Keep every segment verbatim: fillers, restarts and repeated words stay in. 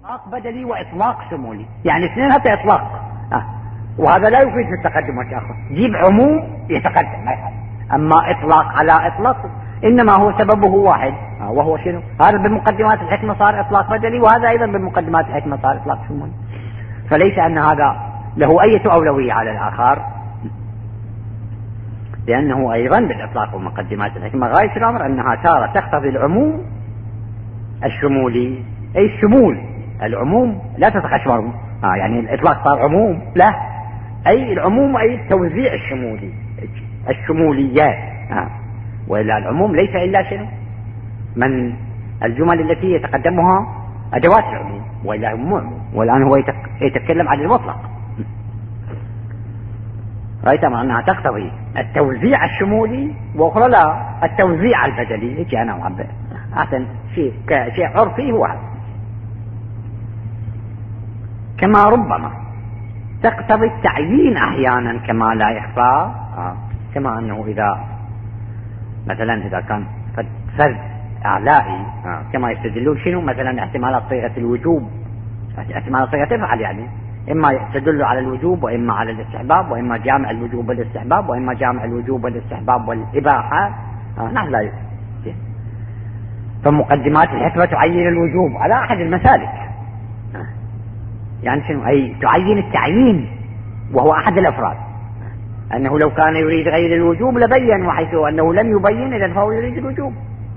إطلاق بدلي وإطلاق شمولي، يعني اثنين حتى إطلاق آه. وهذا لا يفيد في التقدم والتأخر، جيب عموم يتقدم ما يحل. أما إطلاق على إطلاق إنما هو سببه واحد آه. وهو شنو؟ هذا بمقدمات الحكمة صار إطلاق بدلي، وهذا أيضا بمقدمات الحكمة صار إطلاق شمولي. فليس أن هذا له أي أولوية على الآخر، لأنه أيضا بالإطلاق ومقدمات الحكمة غاية الأمر أنها تارة تقتضي العموم الشمولي، أي الشمول. العموم لا تتخشمر آه يعني الإطلاق صار عموم، لا، أي العموم أي التوزيع الشمولي الشموليات آه. وإلا العموم ليس إلا شنو؟ من الجمل التي يتقدمها أدوات العموم، وإلا عموم. والآن هو يتكلم عن المطلق، رأيت مع أنها تقتضي التوزيع الشمولي، وأخرى لا التوزيع البدلي. إيش أنا معبر أحسن شيء كشيء عرفي هو هذا. كما ربما تقتضي التعيين أحيانا كما لا يخفى آه. كما أنه إذا مثلا إذا كان فرد أعلائي آه. كما يستدلون شنو مثلا احتمالات صيغة الوجوب، احتمالات صيغة تفعل يعني إما تدل على الوجوب وإما على الاستحباب، وإما جامع الوجوب والاستحباب، وإما جامع الوجوب والاستحباب والإباحة آه. نحن لا يمكن. فمقدمات الحكمة تعين الوجوب على أحد المسالك آه. يعني شنو؟ أي تعين التعيين، وهو أحد الأفراد، أنه لو كان يريد غير الوجوب لبين، وحيث أنه لم يبين إذن فهو يريد الوجوب.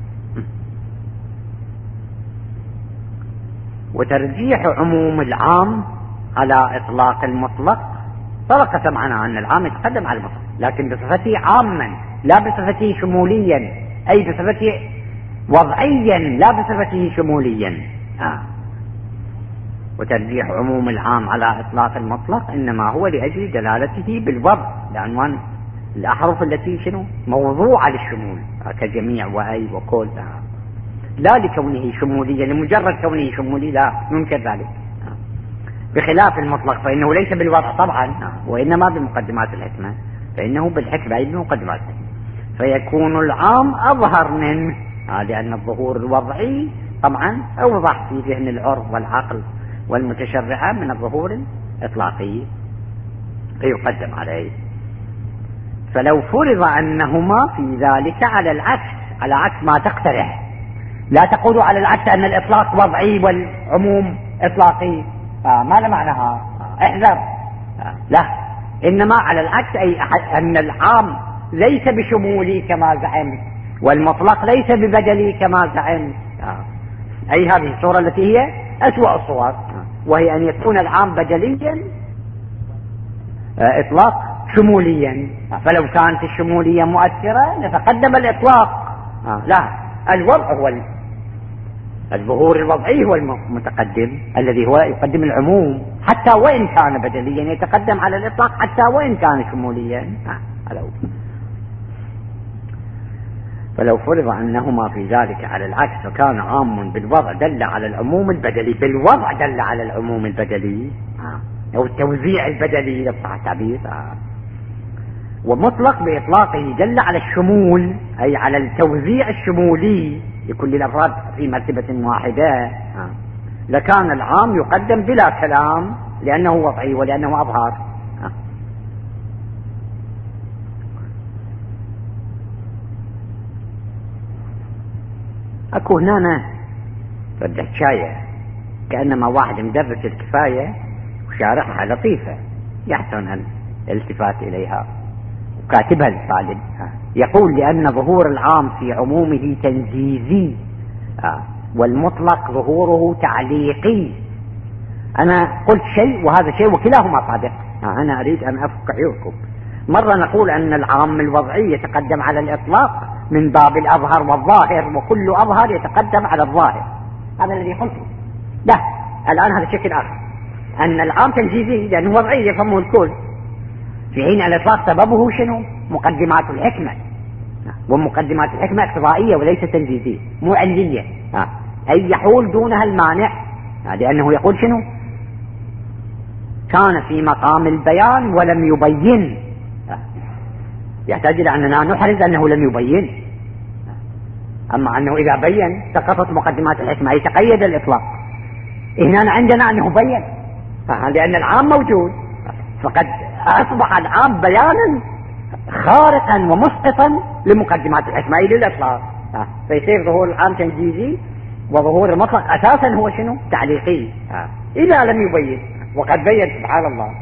وترجيح عموم العام على إطلاق المطلق سبق سمعنا أن العام يتقدم على المطلق، لكن بصفته عاما لا بصفته شموليا، أي بصفته وضعيا لا بصفته شموليا آه. وترجيح عموم العام على إطلاق المطلق إنما هو لأجل دلالته بالوضع لعنوان الأحرف التي شنو موضوعة للشمول كجميع وأي وكل آه. لا لكونه شموليا لمجرد كونه شمولي، لا ينكر ذلك آه. بخلاف المطلق فإنه ليس بالوضع طبعا آه. وإنما بمقدمات الحكمة، فإنه بالحكمة أي بمقدمات الحكمة، فيكون العام أظهر منه آه. لأن الظهور الوضعي طبعا أوضح في ذهن العرف والعقل والمتشرعة من الظهور الإطلاقي فيقدم عليه. فلو فرض أنهما في ذلك على العكس، على عكس ما تقترح، لا تقول على العكس أن الإطلاق وضعي والعموم إطلاقي آه ما معناها آه احذر آه لا، إنما على العكس أي أن العام ليس بشمولي كما زعمت، والمطلق ليس ببدلي كما زعمت آه. أي هذه الصورة التي هي أسوأ الصور، وهي أن يكون العام بدليا إطلاق شموليا. فلو كانت الشمولية مؤثرة نتقدم الإطلاق لا، الوضع هو الظهور الوضعي هو المتقدم الذي هو يقدم العموم حتى وإن كان بدليا، يتقدم على الإطلاق حتى وإن كان شموليا. فلو فرض أنهما في ذلك على العكس فكان عام بالوضع دل على العموم البدلي، بالوضع دل على العموم البدلي آه. أو التوزيع البدلي لصح التعبير آه. ومطلق بإطلاقه دل على الشمول أي على التوزيع الشمولي لكل الأفراد في مرتبة واحدة آه. لكان العام يقدم بلا كلام لأنه وضعي ولأنه أظهر آه. اكو هنا فد حكاية كأنما واحد مدرس الكفاية وشارحها لطيفة يحسن الالتفات اليها وكاتبها للطالب. يقول لأن ظهور العام في عمومه تنجيزي والمطلق ظهوره تعليقي. انا قلت شيء وهذا شيء وكلاهما صادق، انا اريد ان افك عيوبكم. مرة نقول ان العام الوضعي يتقدم على الاطلاق من باب الأظهر والظاهر، وكل أظهر يتقدم على الظاهر، هذا الذي قلته. لا، الآن هذا شكل آخر، أن العام تنجيزي لأنه وضعي يفهمه الكل، في حين الإطلاق سببه شنو؟ مقدمات الحكمة، ومقدمات الحكمة اقتضائية وليس تنجيزية، مو علية أي يحول دونها المانع، لأنه يقول شنو؟ كان في مقام البيان ولم يبين، يحتاج إلى أننا نحرز أنه لم يبين، أما أنه إذا بين سقطت مقدمات الحكمة يتقيد الإطلاق. هنا عندنا أنه بين، لأن العام موجود، فقد أصبح العام بيانا خارقا ومسقطا لمقدمات الحكمة أي للإطلاق، فيصير ظهور العام تنجيزي وظهور المطلق أساسا هو شنو؟ تعليقي إذا لم يبين، وقد بين سبحان الله.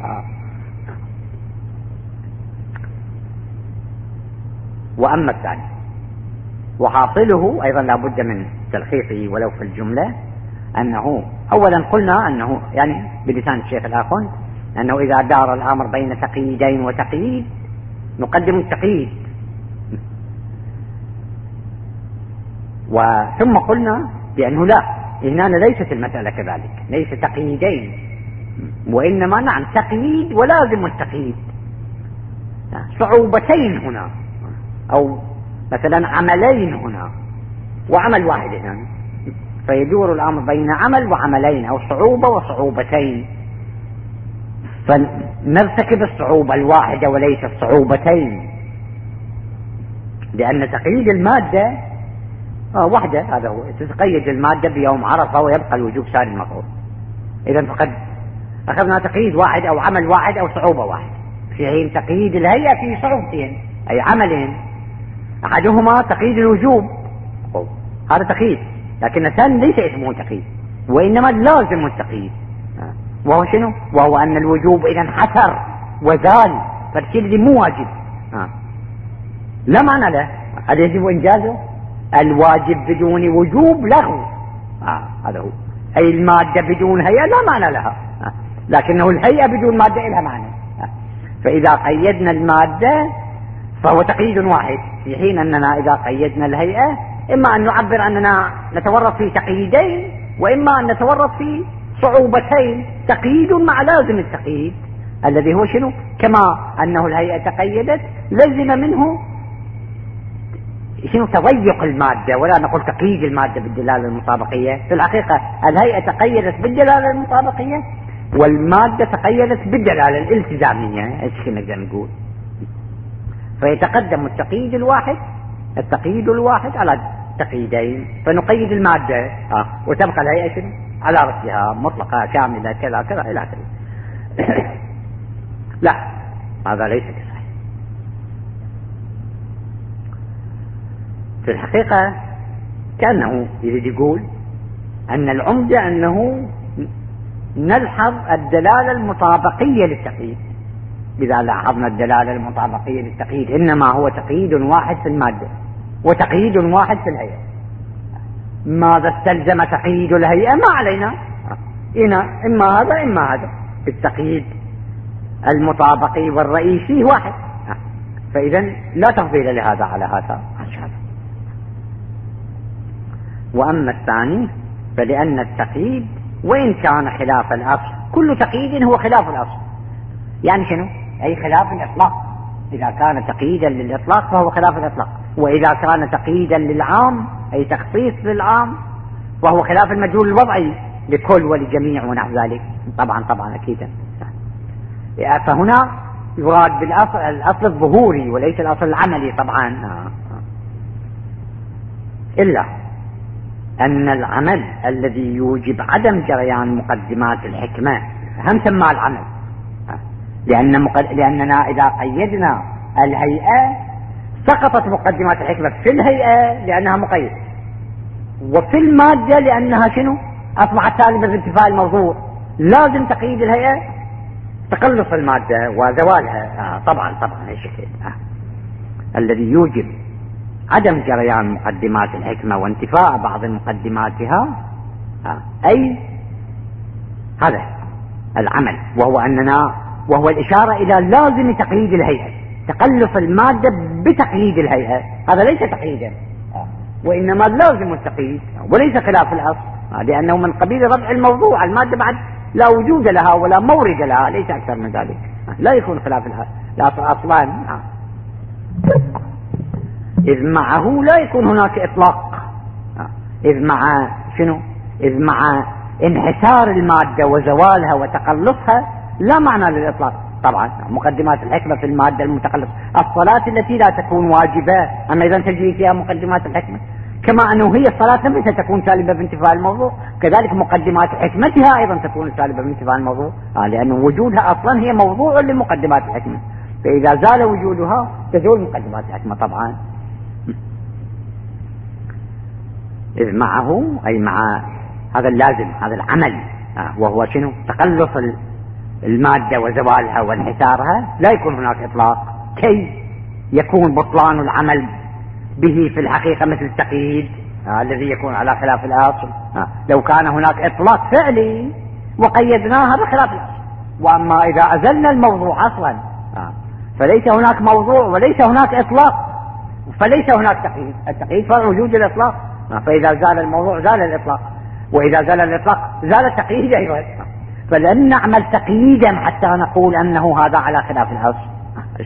وأما الثاني وحاصله أيضا لا بد من تلخيصه ولو في الجملة، أنه أولا قلنا أنه يعني بلسان الشيخ الآخون أنه إذا دار الأمر بين تقييدين وتقييد نقدم التقييد، وثم قلنا بأنه لا، هنا ليست المسألة كذلك، ليس تقييدين وإنما نعم تقييد ولازم التقييد، صعوبتين هنا أو مثلا عملين هنا وعمل واحد هنا، فيدور الأمر بين عمل وعملين أو صعوبة وصعوبتين، فنرتكب الصعوبة الواحدة وليس الصعوبتين، لأن تقييد المادة آه واحدة، هذا هو تتقيد المادة بيوم عرفة ويبقى الوجوب ساري المفروض. إذا فقد أخذنا تقييد واحد أو عمل واحد أو صعوبة واحد، في حين تقييد الهيئة في صعوبتين أي عملين، أحدهما تقييد الوجوب، هذا تقييد، لكن الثاني ليس اسمه تقييد وإنما لازم التقييد، وهو شنو؟ وهو أن الوجوب إذا انحسر وزال، فالشيء اللي مو واجب لا معنى له، هذا يجب إنجازه. الواجب بدون وجوب لغو، آه هذا هو، أي المادة بدون هيئة لا معنى لها، آه. لكنه الهيئة بدون مادة لها معنى، آه. فإذا قيدنا المادة فهو تقييد واحد، في حين أننا إذا قيدنا الهيئة إما أن نعبر أننا نتورط في تقييدين وإما أن نتورط في صعوبتين، تقييد مع لازم التقييد الذي هو شنو؟ كما أنه الهيئة تقيدت لزم منه شنو؟ تضيق المادة، ولا نقول تقييد المادة بالدلالة المطابقية، في الحقيقة الهيئة تقيدت بالدلالة المطابقية والمادة تقيدت بالدلالة الالتزامية، ايش نقدر نقول؟ فيتقدم التقييد الواحد التقييد الواحد على تقييدين، فنقيد المادة آه. وتبقى الهيئة شنو؟ على رأسها مطلقة كاملة كذا كذا إلى آخره. لا، هذا ليس صحيح. في الحقيقة كأنه يريد يقول أن العمدة أنه نلحظ الدلالة المطابقية للتقييد، إذا لاحظنا الدلالة المطابقية للتقييد إنما هو تقييد واحد في المادة وتقييد واحد في الهيئة. ماذا استلزم تقييد الهيئة؟ ما علينا، إنا إما هذا إما هذا، التقييد المطابقي والرئيسي واحد، فإذا لا تفضيل لهذا على هذا. وأما الثاني فلأن التقييد وإن كان خلاف الأصل، كل تقييد هو خلاف الأصل، يعني شنو؟ أي خلاف الإطلاق، إذا كان تقييدا للإطلاق فهو خلاف الإطلاق، وإذا كان تقييدا للعام أي تخصيص للعام وهو خلاف المجهول الوضعي لكل ولجميع ونحو ذلك. طبعا طبعا أكيدا، فهنا يراد بالأصل الأصل الظهوري وليس الأصل العملي طبعا، إلا أن العمل الذي يوجب عدم جريان مقدمات الحكمة هم سماه العمل، لأن مقد... لأننا إذا قيدنا الهيئة سقطت مقدمات الحكمة في الهيئة لأنها مقيد، وفي المادة لأنها شنو؟ أصبحت سالبة بانتفاء الموضوع، لازم تقييد الهيئة تقلص المادة وزوالها. آه طبعا طبعا هالشكل آه. الذي يوجب عدم جريان مقدمات الحكمة وانتفاء بعض مقدماتها آه. أي هذا العمل، وهو أننا وهو الإشارة إلى لازم تقييد الهيئة، تقلص المادة بتقييد الهيئة، هذا ليس تقييدا آه. وإنما لازم التقييد وليس خلاف الأصل، آه. لأنه من قبيل رفع الموضوع، المادة بعد لا وجود لها ولا مورد لها، ليس أكثر من ذلك، آه. لا يكون خلاف الأصل أصلا آه. إذ معه لا يكون هناك إطلاق، آه. إذ مع شنو؟ إذ مع انحسار المادة وزوالها وتقلصها لا معنى للإطلاق. طبعا مقدمات الحكمة في المادة المتقلص، الصلاة التي لا تكون واجبة أما إذا تجري فيها مقدمات الحكمة، كما أنه هي الصلاة نفسها تكون سالبة بانتفاء الموضوع، كذلك مقدمات حكمتها أيضا تكون سالبة بانتفاء الموضوع، آه لأن وجودها أصلا هي موضوع لمقدمات الحكمة، فإذا زال وجودها تزول مقدمات الحكمة طبعا. إذ معه أي مع هذا اللازم، هذا العمل، آه وهو شنو؟ تقلص المادة وزوالها وانحسارها، لا يكون هناك إطلاق كي يكون بطلان العمل به في الحقيقة مثل التقييد آه الذي يكون على خلاف الأصل. آه لو كان هناك إطلاق فعلي وقيدناها بخلاف الأصل، وأما إذا أزلنا الموضوع أصلا آه فليس هناك موضوع وليس هناك إطلاق، فليس هناك تقييد. التقييد فرع وجود الإطلاق، آه فإذا زال الموضوع زال الإطلاق، وإذا زال الإطلاق زال التقييد أيضا. آه فلن نعمل تقييدا حتى نقول أنه هذا على خلاف الأصل، آه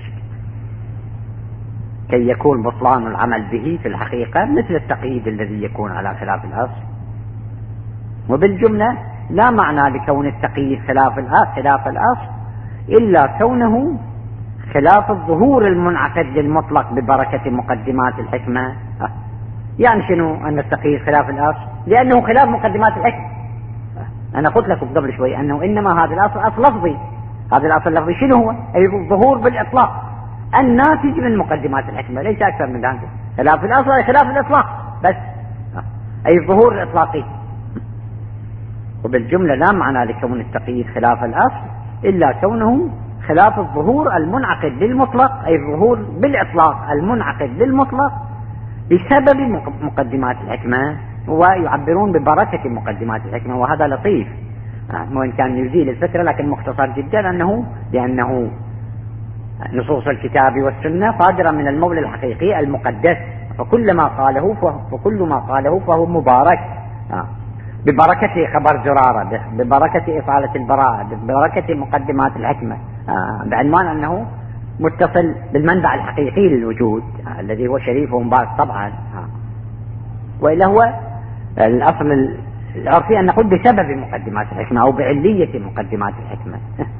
كي يكون بطلان العمل به في الحقيقة مثل التقييد الذي يكون على خلاف الأصل. وبالجملة لا معنى لكون التقييد خلاف خلاف الأصل إلا كونه خلاف الظهور المنعقد للمطلق ببركة مقدمات الحكمة. يعني شنو أن التقييد خلاف الأصل؟ لأنه خلاف مقدمات الحكمة. أنا قلت لكم قبل شوي أنه إنما هذا الأصل أصل لفظي. هذا الأصل اللفظي شنو هو؟ أي الظهور بالإطلاق الناتج من مقدمات الحكمة، ليس أكثر من ذلك. خلاف الأصل أي خلاف الإطلاق بس، أي الظهور الإطلاقي. وبالجملة لا معنى لكون التقييد خلاف الأصل إلا كونه خلاف الظهور المنعقد للمطلق، أي الظهور بالإطلاق المنعقد للمطلق بسبب مقدمات الحكمة، ويعبرون ببركة مقدمات الحكمة، وهذا لطيف وإن كان يزيل الفكرة لكن مختصر جدا، أنه لأنه نصوص الكتاب والسنة صادرة من المولى الحقيقي المقدس، فكل ما قاله فكل ما قاله فهو مبارك ببركة خبر زرارة، ببركة إطالة البراءة، ببركة مقدمات الحكمة، بعنوان أنه متصل بالمنبع الحقيقي للوجود الذي هو شريف ومبارك طبعا. وإلا هو الأصل العرفي أن نقول بسبب مقدمات الحكمة أو بعلية مقدمات الحكمة.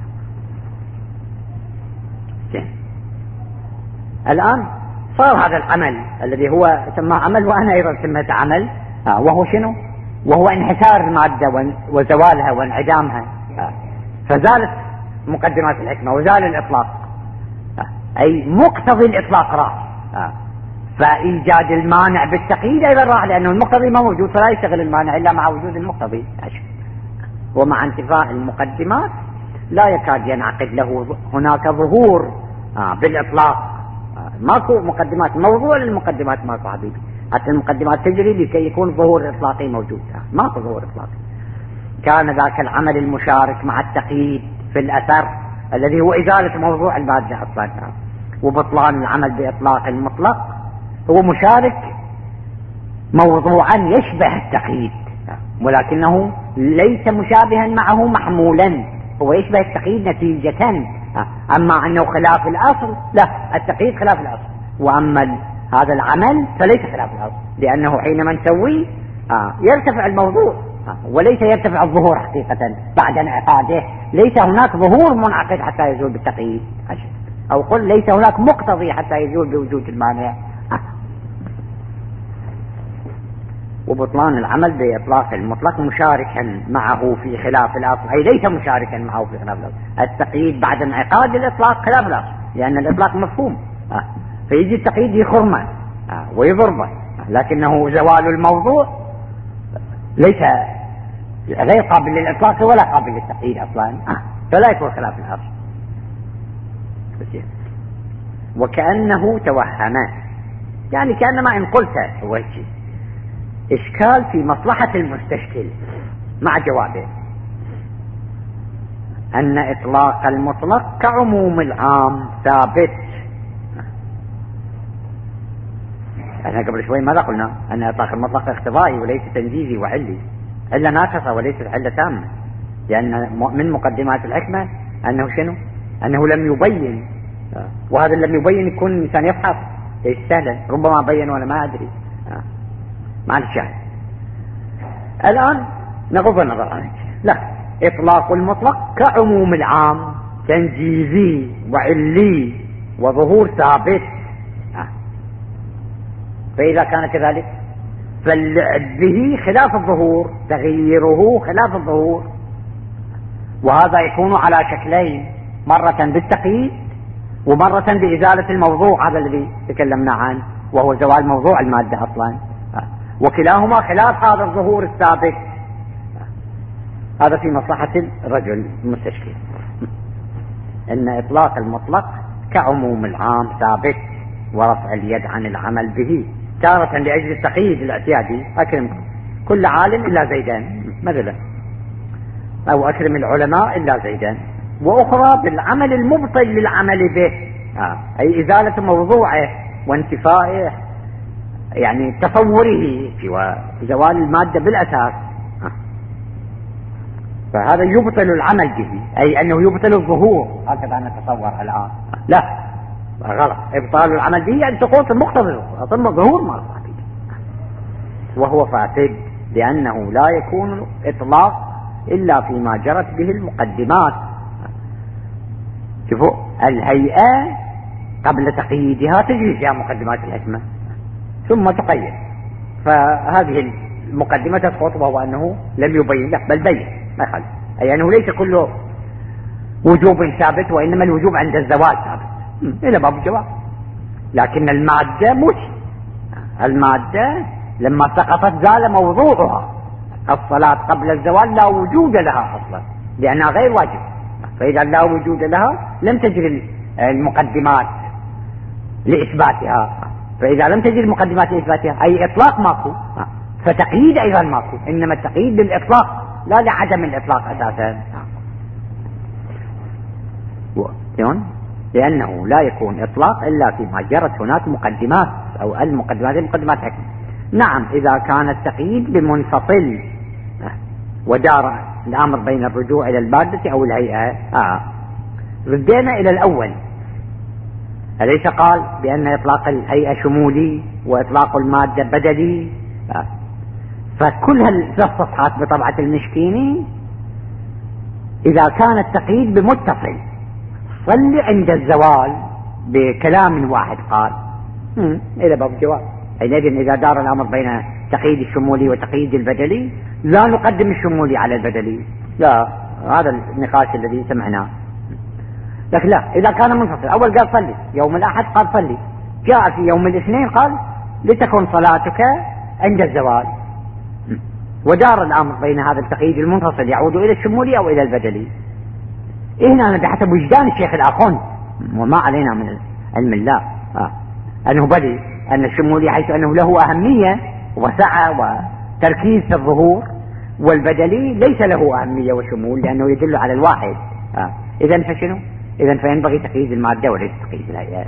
الآن صار هذا العمل الذي هو سماه عمل وأنا أيضا سميت عمل، وهو شنو؟ وهو انحسار المادة وزوالها وانعدامها، فزالت مقدمات الحكمة وزال الإطلاق، أي مقتضي الإطلاق راح، فإيجاد المانع بالتقييد أيضا راح، لأنه المقتضي ما موجود فلا يشتغل المانع إلا مع وجود المقتضي، ومع انتفاء المقدمات لا يكاد ينعقد له هناك ظهور بالإطلاق. ماكو مقدمات، موضوع للمقدمات ماكو حبيبي، حتى المقدمات تجري لكي يكون ظهور إطلاقي موجود، ماكو ظهور إطلاقي. كان ذاك العمل المشارك مع التقييد في الأثر الذي هو إزالة موضوع المادة أصلا، وبطلان العمل بإطلاق المطلق، هو مشارك موضوعا يشبه التقييد ولكنه ليس مشابها معه محمولا، هو يشبه التقييد نتيجة، أما أنه خلاف الأصل لا، التقييد خلاف الأصل، وأما هذا العمل فليس خلاف الأصل، لأنه حينما نسويه يرتفع الموضوع وليس يرتفع الظهور حقيقة بعد انعقاده، ليس هناك ظهور منعقد حتى يزول بالتقييد، أو قل ليس هناك مقتضي حتى يزول بوجود المانع. وبطلان العمل بإطلاق المطلق مشاركا معه في خلاف الأصل، أي ليس مشاركا معه في خلاف الأصل. التقييد بعد انعقاد الإطلاق خلاف الأصل، لأن الإطلاق مفهوم، فيجي التقييد يخرمه ويضربه، لكنه زوال الموضوع ليس غير قابل للإطلاق ولا قابل للتقييد أصلا، فلا يكون خلاف الأصل. وكأنه توهم، يعني كأنما إن قلت وجه إشكال في مصلحة المستشكل مع جوابه أن إطلاق المطلق كعموم العام ثابت. أنا قبل شوي ماذا قلنا؟ أن إطلاق المطلق اختبائي وليس تنجيزي وعلي، علة ناقصة وليست علة تامة، لأن من مقدمات الحكمة أنه شنو؟ أنه لم يبين، وهذا لم يبين يكون الإنسان يفحص ليس سهلا، ربما بين وأنا ما أدري، مع الشاهد. الآن نغض النظر عنك، لا، إطلاق المطلق كعموم العام تنجيزي وعلي وظهور ثابت. فإذا كان كذلك فبه خلاف الظهور، تغييره خلاف الظهور، وهذا يكون على شكلين، مرة بالتقييد ومرة بإزالة الموضوع، هذا الذي تكلمنا عنه وهو زوال موضوع المادة أصلا، وكلاهما خلاف هذا الظهور السابق. هذا في مصلحة الرجل المستشكل، ان اطلاق المطلق كعموم العام ثابت، ورفع اليد عن العمل به تارة لأجل التقييد الاعتيادي، اكرم كل عالم الا زيدان مثلا، او اكرم العلماء الا زيدان، واخرى بالعمل المبطل للعمل به، آه. اي ازالة موضوعه وانتفائه، يعني تصوره وزوال المادة بالاساس، آه. فهذا يبطل العمل به، اي انه يبطل الظهور، هكذا نتصور الان. لا غلط، ابطال العمل به يعني سقوط المقتضى، ثم الظهور ما صار، وهو فاسد، لانه لا يكون اطلاق الا فيما جرت به المقدمات. شوفوا الهيئة قبل تقييدها تجري فيها مقدمات الحكمة ثم تقيد، فهذه المقدمة تسقط، وهو انه لم يبين له بل بين ما خلف، اي انه ليس كل وجوب ثابت، وانما الوجوب عند الزوال ثابت الى باب الجواب. لكن المادة مش، المادة لما سقطت زال موضوعها، الصلاة قبل الزوال لا وجود لها اصلا لانها غير واجب، فاذا لا وجود لها لم تجري المقدمات لاثباتها، فاذا لم تجري المقدمات لاثباتها اي اطلاق ماكو، فتقييد ايضا ماكو، انما التقييد للاطلاق لا لعدم الاطلاق اساسا، لانه لا يكون اطلاق الا فيما جرت هناك مقدمات، او المقدمات المقدمات حكم. نعم اذا كان التقييد بمنفصل ودار الامر بين الرجوع الى المادة او الهيئة، آه. ردينا الى الاول، أليس قال بان اطلاق الهيئة شمولي واطلاق المادة بدلي؟ آه. فكل هالثلاث صفحات بطبعة المشكيني اذا كان التقييد بمتصل صل عند الزوال بكلام واحد قال الى باب الجواب. حينئذ اذا دار الامر بين تقييد الشمولي وتقييد البدلي لا نقدم الشمولي على البدلي، لا، هذا النقاش الذي سمعناه. لكن لا، اذا كان منفصل، اول قال صلي يوم الاحد قال صلي، جاء في يوم الاثنين قال لتكن صلاتك عند الزوال، ودار الامر بين هذا التقييد المنفصل يعود الى الشمولي او الى البدلي. هنا بحسب وجدان الشيخ الاخون، وما علينا من علم الله، آه. انه بدي ان الشمولي حيث انه له اهمية وسعة وتركيز في الظهور، والبدلي ليس له اهمية وشمول لانه يدل على الواحد، آه. اذا فشنو؟ اذا فينبغي تقييد المادة وليس تقييد الهيئة،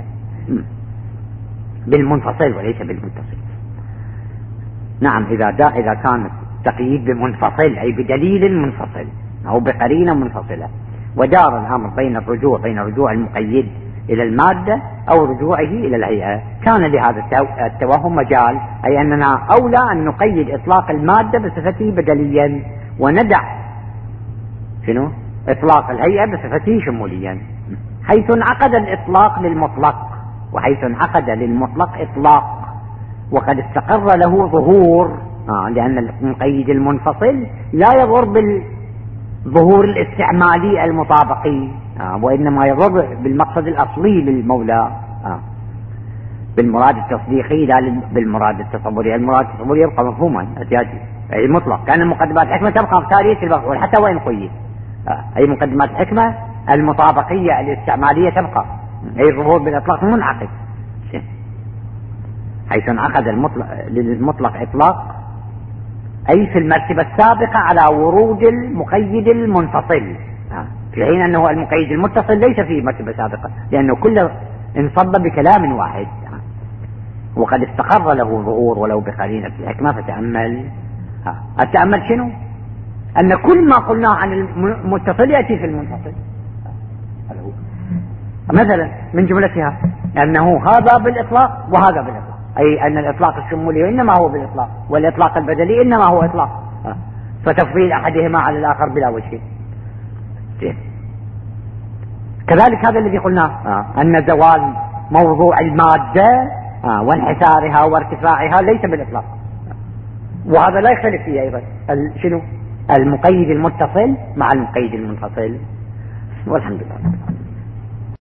بالمنفصل وليس بالمتصل. نعم اذا دا اذا كان تقييد بمنفصل اي بدليل منفصل او بقرينة منفصلة، ودار الامر بين الرجوع بين رجوع المقيد الى المادة او رجوعه الى الهيئة، كان لهذا التوهم مجال، اي اننا اولى ان نقيد اطلاق المادة بصفته بدليا، وندع شنو اطلاق الهيئة بصفته شموليا، حيث انعقد الاطلاق للمطلق، وحيث انعقد للمطلق اطلاق وقد استقر له ظهور، آه لان المقيد المنفصل لا يضر بالظهور الاستعمالي المطابقي، آه وانما يضر بالمقصد الاصلي للمولى، آه بالمراد التصديقي لا بالمراد التصوري. المراد التصوري يبقى مفهوما احتياجي اي مطلق، كان المقدمات الحكمة تبقى في تاريخ المفعول حتى وان قيد، آه اي مقدمات الحكمة المطابقية الاستعمالية تبقى، اي الظهور بالاطلاق منعقد، حيث انعقد المطلق للمطلق اطلاق اي في المرتبة السابقة على ورود المقيد المنفصل، في حين انه المقيد المتصل ليس فيه مرتبة سابقة لانه كله انصب بكلام واحد، وقد استقر له ظهور ولو بقرينة الحكمة. فتأمل، التأمل شنو؟ ان كل ما قلناه عن المتصل يأتي في المنفصل، مثلا من جملتها انه هذا بالاطلاق وهذا بالاطلاق، اي ان الاطلاق الشمولي انما هو بالاطلاق، والاطلاق البدلي انما هو اطلاق، فتفضيل احدهما على الاخر بلا وجه. كذلك هذا الذي قلناه، ان زوال موضوع المادة وانحسارها وارتفاعها ليس بالاطلاق، وهذا لا يختلف فيه أيضا شنو المقيد المتصل مع المقيد المنفصل. والحمد لله.